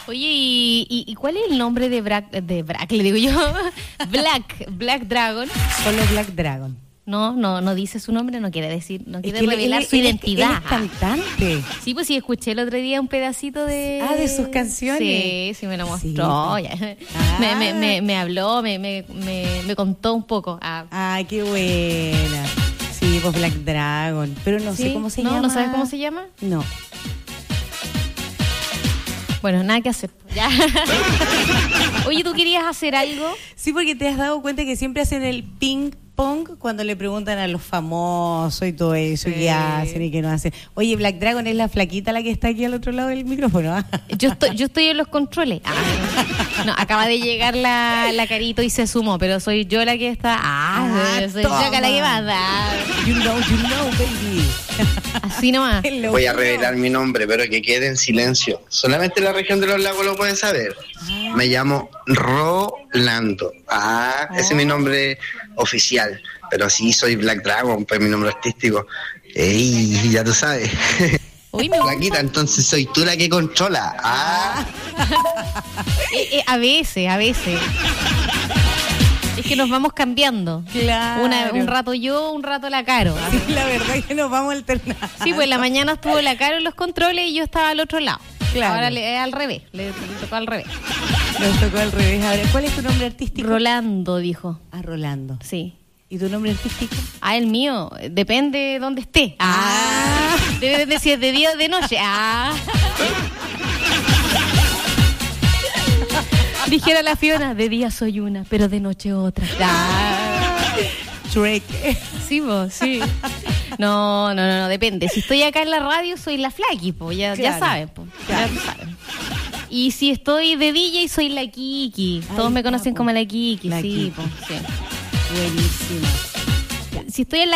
Oye, ¿y cuál es el nombre de Brack, le digo yo? Black Dragon. Solo Black Dragon. No dice su nombre, no quiere revelar su identidad. Él es cantante. Sí, pues sí, escuché el otro día un pedacito de... de sus canciones. Sí, me lo mostró. Sí. Me habló, me contó un poco. Ay, qué buena. Sí, pues Black Dragon. Pero no sé cómo se llama. ¿No sabes cómo se llama? No. Bueno, nada que hacer. Ya. Oye, ¿tú querías hacer algo? Sí, porque te has dado cuenta que siempre hacen el ping pong cuando le preguntan a los famosos y todo eso, qué hacen y qué no hacen. Oye, Black Dragon es la flaquita la que está aquí al otro lado del micrófono. Yo estoy en los controles. No, acaba de llegar la Carito y se sumó, pero soy yo la que está. Soy yo la que manda. You know, baby. Así nomás. Voy a revelar mi nombre, pero que quede en silencio. Solamente la región de los lagos lo pueden saber. Me llamo Rolando. Ese es mi nombre oficial. Pero sí, soy Black Dragon, pues mi nombre artístico. Ey, ya tú sabes. Uy, Flaquita, entonces soy tú la que controla. A veces. Es que nos vamos cambiando. Claro. Un rato yo, un rato la Caro. Sí, la verdad es que nos vamos alternando. Sí, pues la mañana estuvo la Caro en los controles y yo estaba al otro lado. Claro. Ahora al revés, le tocó al revés. Nos tocó al revés. Ahora, ¿cuál es tu nombre artístico? Rolando, dijo. Rolando. Sí. ¿Y tu nombre artístico? El mío, depende de dónde esté. Debe de si es de día o de noche. Dijera la Fiona, de día soy una, pero de noche otra. Shrek. Sí, vos, sí. No, depende. Si estoy acá en la radio, soy la Flaki, po, ya saben, po. Claro. Ya saben. Y si estoy de DJ, soy la Kiki. Todos me conocen como la Kiki, sí, po, sí. Buenísimo. Si estoy en la